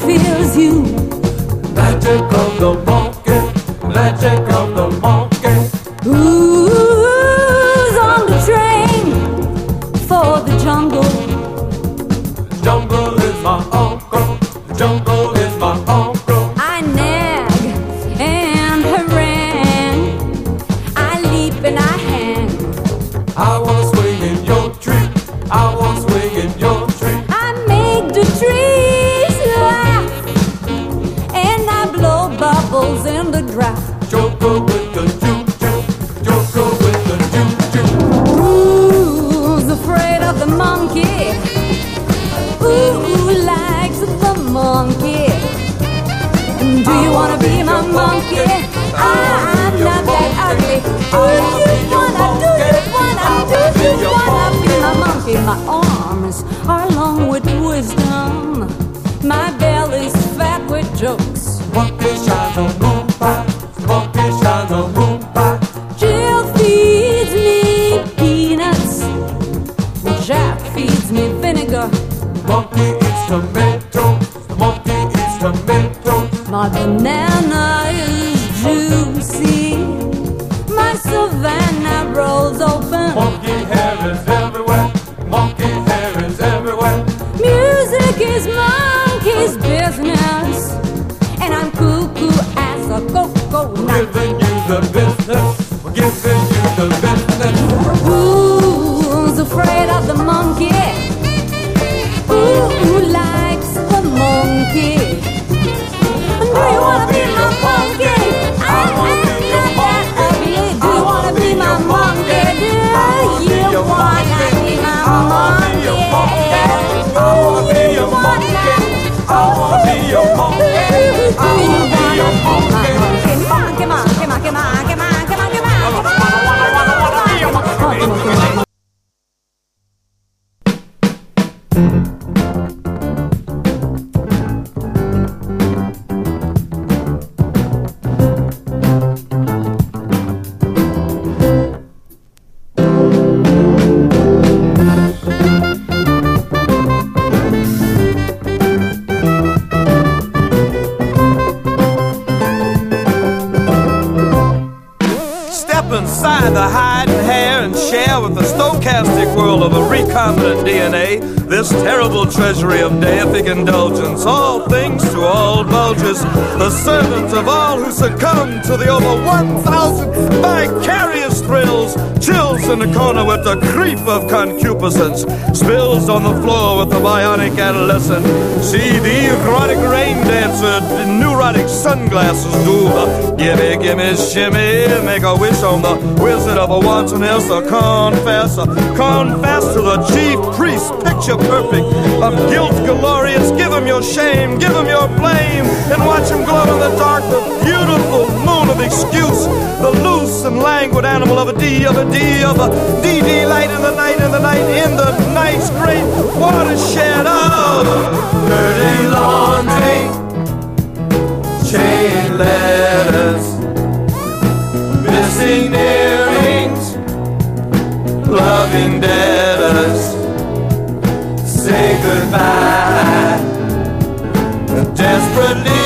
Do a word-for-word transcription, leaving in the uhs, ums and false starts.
feels you. Magic of the monkey, magic of the monkey. Who's on the train for the jungle? The jungle is my uncle, the jungle is my uncle. I nag and harangue, I leap and I hang. I wanna swing in your tree, I wanna swing in your tree. I make the trees laugh and I blow bubbles in the draft. Joker with the choo-choo, joker with the choo-choo. Who's afraid of the monkey? Who likes the monkey? Do you wanna be my monkey? I'm not that ugly. Do you wanna, do you wanna, do you wanna be my monkey? My arms are long with wisdom, my belly's fat with jokes. Monkey shines on moon pie, monkey shines on moon pie. Jill feeds me peanuts, Jack feeds me vinegar. Monkey eats tomatoes, the monkey eats tomatoes. My banana is juicy, my savannah rolls open. Monkey hair is everywhere, monkey hair is everywhere. Music is monkey's business, and I'm cuckoo as a coconut. Giving you the business, we're giving you the business. Who's afraid of the monkey? Who likes the monkey? Do you wanna be my monkey? I'm not that ugly. Do you wanna be my monkey? Do you wanna be my monkey? I wanna be your monkey, I wanna be your monkey, I wanna be your monkey. Monkey, monkey, monkey, monkey, monkey, monkey, monkey. Inside the hide and hair and share with the stochastic world of a recombinant D N A this terrible treasury of deific indulgence, all things to all bulges, the servant of all who succumb to the over one thousand vicarious thrills, chills in the corner with the creep of concupiscence, spills on the floor with the bionic adolescent, see the erotic rain dancer, the neurotic sunglasses do the gimme, gimme, shimmy, make a wish on the wizard of a wantonness, a confess, a confess to the chief priest, picture perfect, of guilt glorious. Give him your shame, give him your blame, and watch him glow in the dark, the beautiful moon of excuse, the loose and languid animal of a D, of a D, of a D D light in the night, in the night, in the night's great watershed of dirty laundry, chain letters, missing earrings, loving debtors, say goodbye, desperately